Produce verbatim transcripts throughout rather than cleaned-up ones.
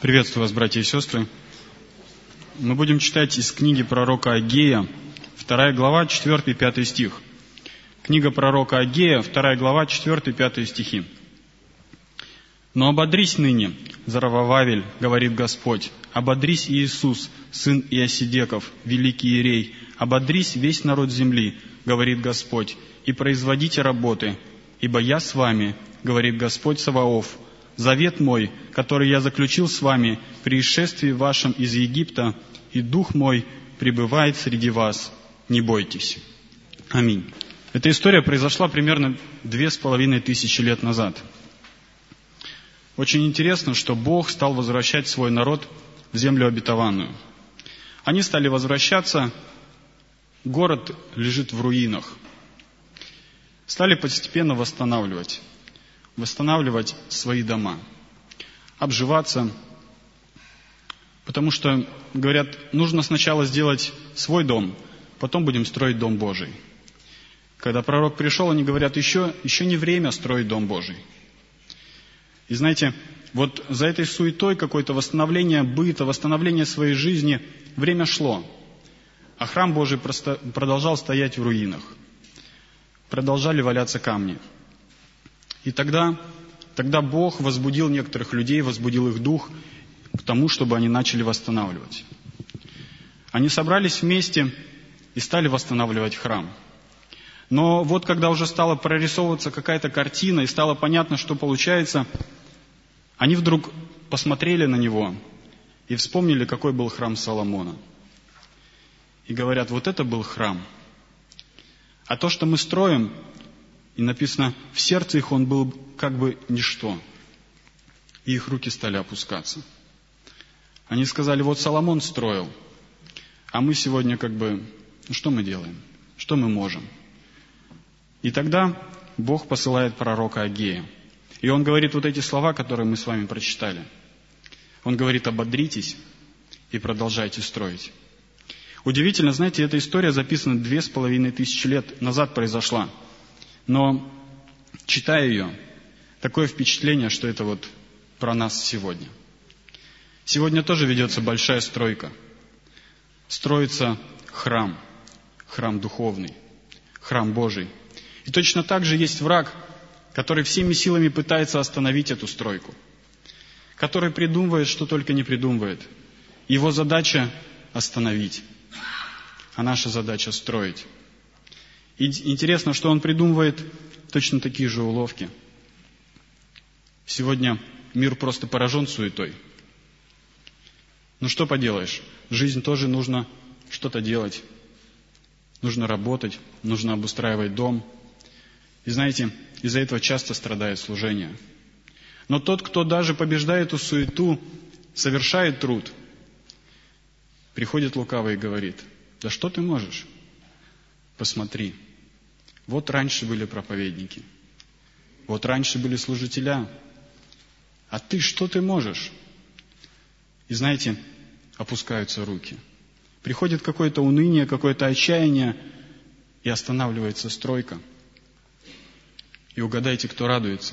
Приветствую вас, братья и сестры. Мы будем читать из книги пророка Агея, вторая глава, четвёртый и пятый стих. Книга пророка Агея, вторая глава, четвёртый и пятый стихи. «Но ободрись ныне, Заравававель, говорит Господь, ободрись, Иисус, сын Иосидеков, великий иерей, ободрись весь народ земли, говорит Господь, и производите работы, ибо я с вами, говорит Господь Саваоф. Завет мой, который я заключил с вами при исшествии вашем из Египта, и Дух мой пребывает среди вас. Не бойтесь». Аминь. Эта история произошла примерно две с половиной тысячи лет назад. Очень интересно, что Бог стал возвращать свой народ в землю обетованную. Они стали возвращаться, город лежит в руинах. Стали постепенно восстанавливать. восстанавливать свои дома, обживаться, потому что, говорят, нужно сначала сделать свой дом, потом будем строить дом Божий. Когда пророк пришел, они говорят, еще, еще не время строить дом Божий. И знаете, вот за этой суетой какое-то восстановление быта, восстановление своей жизни, время шло, а храм Божий просто продолжал стоять в руинах, продолжали валяться камни. И тогда, тогда Бог возбудил некоторых людей, возбудил их дух к тому, чтобы они начали восстанавливать. Они собрались вместе и стали восстанавливать храм. Но вот когда уже стала прорисовываться какая-то картина и стало понятно, что получается, они вдруг посмотрели на него и вспомнили, какой был храм Соломона. И говорят, вот это был храм. А то, что мы строим, и написано, в сердце их он был как бы ничто. И их руки стали опускаться. Они сказали, вот Соломон строил, а мы сегодня как бы, ну что мы делаем? Что мы можем? И тогда Бог посылает пророка Агея. И он говорит вот эти слова, которые мы с вами прочитали. Он говорит, ободритесь и продолжайте строить. Удивительно, знаете, эта история записана две с половиной тысячи лет назад произошла. Но, читая ее, такое впечатление, что это вот про нас сегодня. Сегодня тоже ведется большая стройка. Строится храм, храм духовный, храм Божий. И точно так же есть враг, который всеми силами пытается остановить эту стройку, который придумывает, что только не придумывает. Его задача остановить, а наша задача строить. И интересно, что он придумывает точно такие же уловки. Сегодня мир просто поражен суетой. Ну что поделаешь, в жизнь тоже нужно что-то делать. Нужно работать, нужно обустраивать дом. И знаете, из-за этого часто страдает служение. Но тот, кто даже побеждает эту суету, совершает труд, приходит лукавый и говорит, да что ты можешь? Посмотри. Вот раньше были проповедники, вот раньше были служителя, а ты что ты можешь? И знаете, опускаются руки. Приходит какое-то уныние, какое-то отчаяние, и останавливается стройка. И угадайте, кто радуется.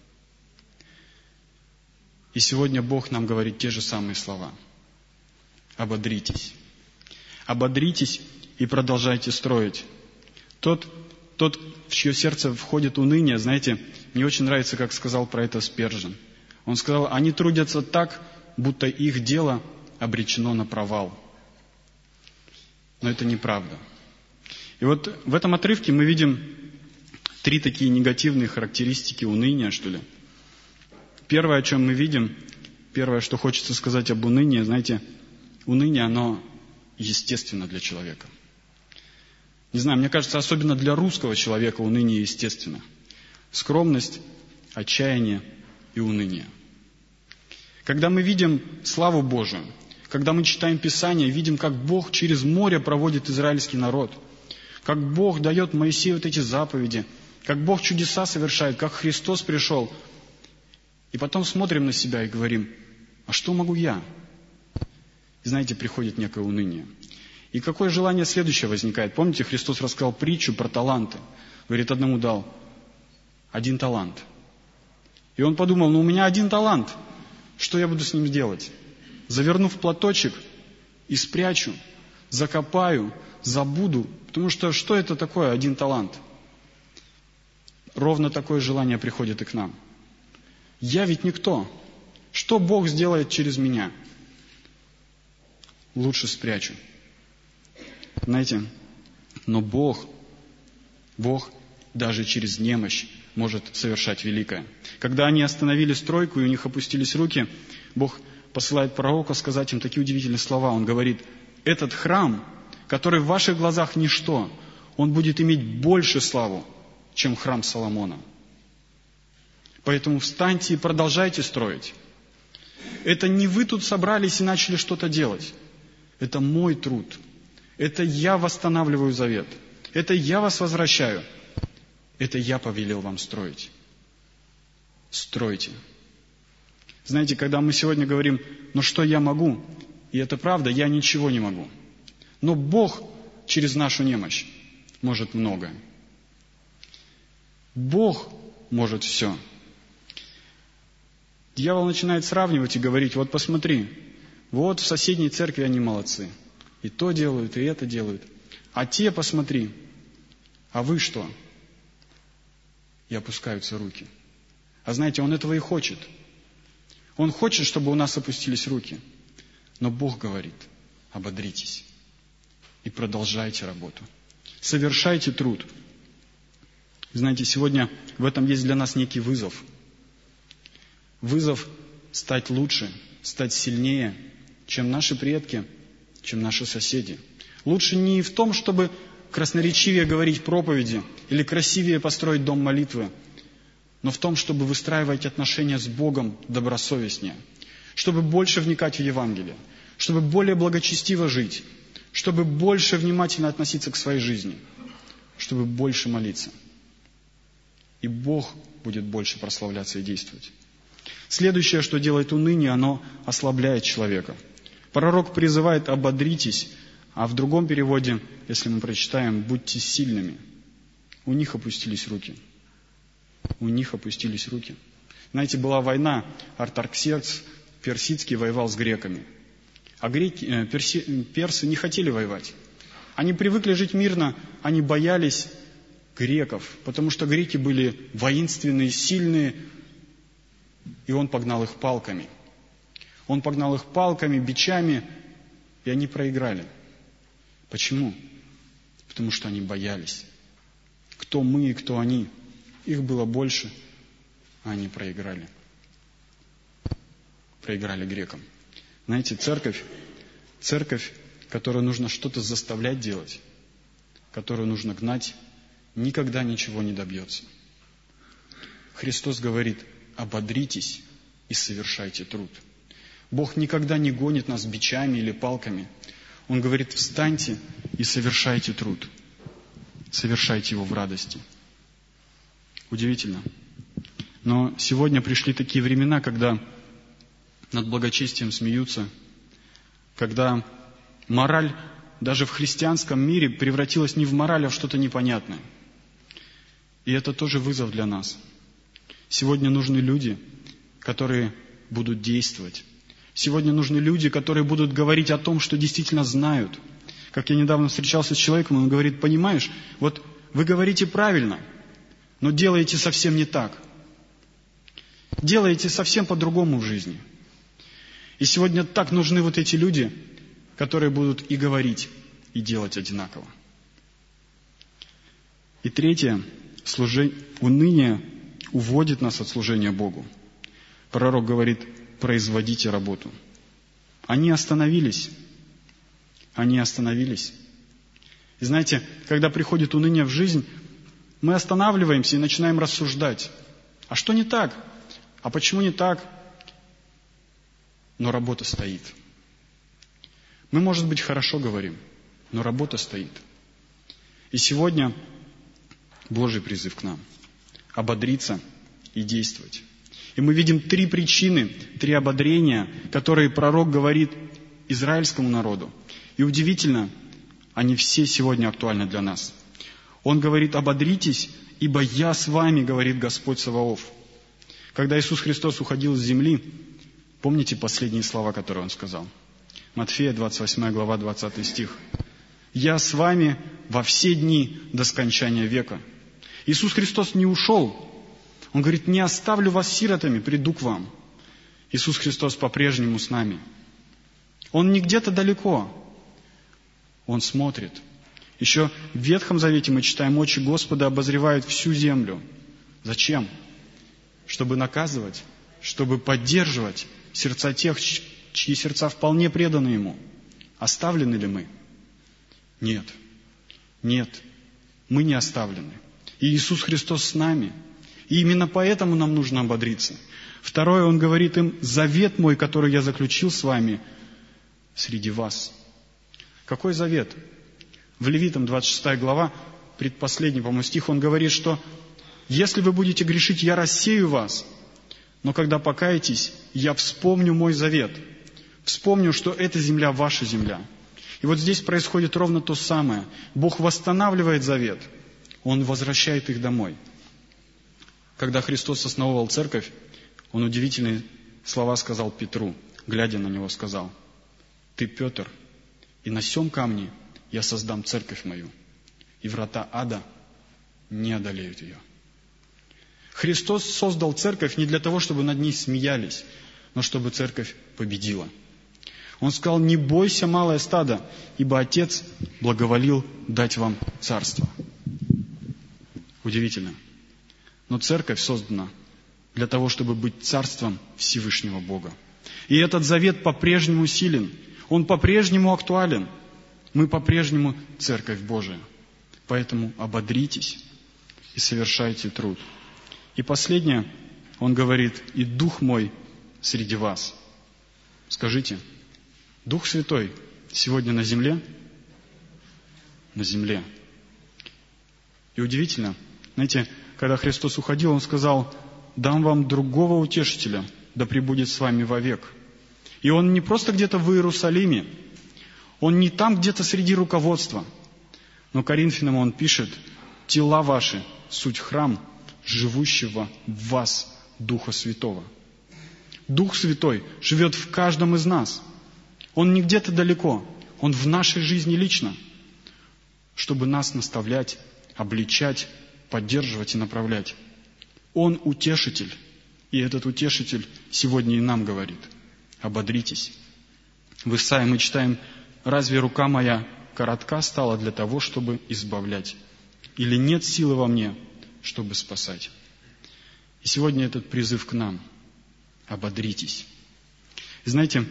И сегодня Бог нам говорит те же самые слова. Ободритесь. Ободритесь и продолжайте строить. Тот, тот, в чье сердце входит уныние, знаете, мне очень нравится, как сказал про это Спержен. Он сказал, они трудятся так, будто их дело обречено на провал. Но это неправда. И вот в этом отрывке мы видим три такие негативные характеристики уныния, что ли. Первое, о чем мы видим, первое, что хочется сказать об унынии, знаете, уныние, оно естественно для человека. Не знаю, мне кажется, особенно для русского человека уныние естественно. Скромность, отчаяние и уныние. Когда мы видим славу Божию, когда мы читаем Писание, видим, как Бог через море проводит израильский народ, как Бог дает Моисею вот эти заповеди, как Бог чудеса совершает, как Христос пришел. И потом смотрим на себя и говорим, а что могу я? И знаете, приходит некое уныние. И какое желание следующее возникает? Помните, Христос рассказал притчу про таланты. Говорит, одному дал один талант. И он подумал, ну у меня один талант, что я буду с ним делать? заверну в платочек и спрячу, закопаю, забуду. Потому что что это такое один талант? Ровно такое желание приходит и к нам. Я ведь никто. Что Бог сделает через меня? Лучше спрячу. Знаете, но Бог, Бог даже через немощь может совершать великое. Когда они остановили стройку и у них опустились руки, Бог посылает пророка сказать им такие удивительные слова. Он говорит: этот храм, который в ваших глазах ничто, он будет иметь больше славу, чем храм Соломона. Поэтому встаньте и продолжайте строить. Это не вы тут собрались и начали что-то делать. Это мой труд. Это я восстанавливаю завет. Это я вас возвращаю. Это я повелел вам строить. Стройте. Знаете, когда мы сегодня говорим: ну что я могу? И это правда, я ничего не могу. Но Бог через нашу немощь может многое. Бог может все. Дьявол начинает сравнивать и говорить: вот посмотри, вот в соседней церкви они молодцы. И то делают, и это делают. А те, посмотри, а вы что? И опускаются руки. А знаете, он этого и хочет. Он хочет, чтобы у нас опустились руки. Но Бог говорит: ободритесь и продолжайте работу. Совершайте труд. Знаете, сегодня в этом есть для нас некий вызов. Вызов стать лучше, стать сильнее, чем наши предки, чем наши соседи. Лучше не в том, чтобы красноречивее говорить проповеди или красивее построить дом молитвы, но в том, чтобы выстраивать отношения с Богом добросовестнее, чтобы больше вникать в Евангелие, чтобы более благочестиво жить, чтобы больше внимательно относиться к своей жизни, чтобы больше молиться. И Бог будет больше прославляться и действовать. Следующее, что делает уныние, оно ослабляет человека. Пророк призывает: ободритесь, а в другом переводе, если мы прочитаем, будьте сильными. У них опустились руки. У них опустились руки. Знаете, была война, Артаксеркс персидский воевал с греками. А греки, перси, персы не хотели воевать. Они привыкли жить мирно, они боялись греков, потому что греки были воинственные, сильные, и он погнал их палками. Он погнал их палками, бичами, и они проиграли. Почему? Потому что они боялись. Кто мы и кто они? Их было больше, а они проиграли. Проиграли грекам. Знаете, церковь, церковь, которую нужно что-то заставлять делать, которую нужно гнать, никогда ничего не добьется. Христос говорит: ободритесь и совершайте труд. Бог никогда не гонит нас бичами или палками. Он говорит: встаньте и совершайте труд. Совершайте его в радости. Удивительно. Но сегодня пришли такие времена, когда над благочестием смеются, когда мораль даже в христианском мире превратилась не в мораль, а в что-то непонятное. И это тоже вызов для нас. Сегодня нужны люди, которые будут действовать. Сегодня нужны люди, которые будут говорить о том, что действительно знают. Как я недавно встречался с человеком, он говорит: понимаешь, вот вы говорите правильно, но делаете совсем не так. Делаете совсем по-другому в жизни. И сегодня так нужны вот эти люди, которые будут и говорить, и делать одинаково. И третье, служение, уныние уводит нас от служения Богу. Пророк говорит: производите работу. Они остановились. Они остановились. И знаете, когда приходит уныние в жизнь, мы останавливаемся и начинаем рассуждать. А что не так? А почему не так? Но работа стоит. Мы, может быть, хорошо говорим, но работа стоит. И сегодня Божий призыв к нам – ободриться и действовать. И мы видим три причины, три ободрения, которые пророк говорит израильскому народу. И удивительно, они все сегодня актуальны для нас. Он говорит: ободритесь, ибо я с вами, говорит Господь Саваоф. Когда Иисус Христос уходил с земли, Помните последние слова, которые Он сказал? Матфея, двадцать восьмая глава, двадцатый стих. «Я с вами во все дни до скончания века». Иисус Христос не ушел. Он говорит: «Не оставлю вас сиротами, приду к вам». Иисус Христос по-прежнему с нами. Он не где-то далеко. Он смотрит. Еще в Ветхом Завете мы читаем: «Очи Господа обозревают всю землю». Зачем? Чтобы наказывать, чтобы поддерживать сердца тех, чьи сердца вполне преданы Ему. Оставлены ли мы? Нет. Нет. Мы не оставлены. И Иисус Христос с нами. И именно поэтому нам нужно ободриться. Второе, Он говорит им: «Завет мой, который я заключил с вами среди вас». Какой завет? В Левитам двадцать шестая глава, предпоследний, по-моему, стих, Он говорит, что «Если вы будете грешить, я рассею вас, но когда покаетесь, я вспомню мой завет». Вспомню, что эта земля ваша земля. И вот здесь происходит ровно то самое. Бог восстанавливает завет. Он возвращает их домой. Когда Христос основывал церковь, Он удивительные слова сказал Петру, глядя на него, сказал: «Ты, Петр, и на сем камне я создам церковь мою, и врата ада не одолеют ее». Христос создал церковь не для того, чтобы над ней смеялись, но чтобы церковь победила. Он сказал: «Не бойся, малое стадо, ибо Отец благоволил дать вам царство». Удивительно. Но церковь создана для того, чтобы быть царством Всевышнего Бога. И этот завет по-прежнему силен. Он по-прежнему актуален. Мы по-прежнему церковь Божия. Поэтому ободритесь и совершайте труд. И последнее, Он говорит: «И Дух мой среди вас». Скажите, Дух Святой сегодня на земле? На земле. И удивительно, знаете, когда Христос уходил, Он сказал: «Дам вам другого утешителя, да пребудет с вами вовек». И Он не просто где-то в Иерусалиме, Он не там где-то среди руководства, но Коринфянам Он пишет: «Тела ваши — суть храм живущего в вас Духа Святого». Дух Святой живет в каждом из нас. Он не где-то далеко, Он в нашей жизни лично, чтобы нас наставлять, обличать, поддерживать и направлять. Он утешитель, и этот утешитель сегодня и нам говорит: ободритесь. В Исаии мы читаем: «Разве рука моя коротка стала для того, чтобы избавлять? Или нет силы во мне, чтобы спасать?» И сегодня этот призыв к нам: ободритесь. И знаете,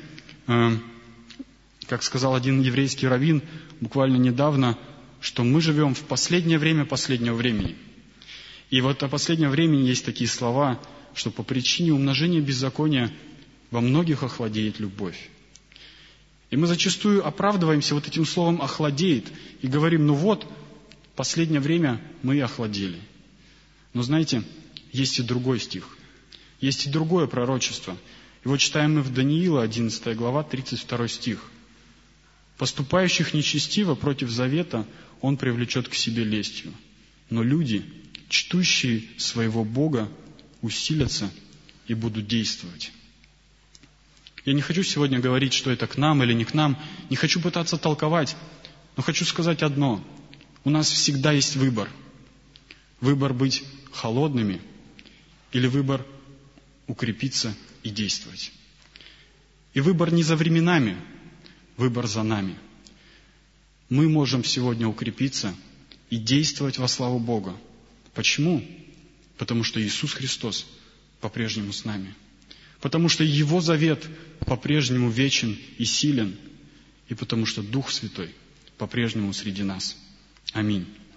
как сказал один еврейский раввин буквально недавно, что мы живем в последнее время последнего времени. И вот о последнем времени есть такие слова, что по причине умножения беззакония во многих охладеет любовь. И мы зачастую оправдываемся вот этим словом «охладеет» и говорим: ну вот, последнее время мы и охладели. Но знаете, есть и другой стих, есть и другое пророчество. Его читаем мы в Даниила, одиннадцатая глава, тридцать второй стих. «Поступающих нечестиво против завета он привлечет к себе лестью, но люди, чтущие своего Бога, усилятся и будут действовать». Я не хочу сегодня говорить, что это к нам или не к нам, не хочу пытаться толковать, но хочу сказать одно: у нас всегда есть выбор. Выбор быть холодными или выбор укрепиться и действовать. И выбор не за временами, выбор за нами. Мы можем сегодня укрепиться и действовать во славу Бога. Почему? Потому что Иисус Христос по-прежнему с нами. Потому что Его завет по-прежнему вечен и силен. И потому что Дух Святой по-прежнему среди нас. Аминь.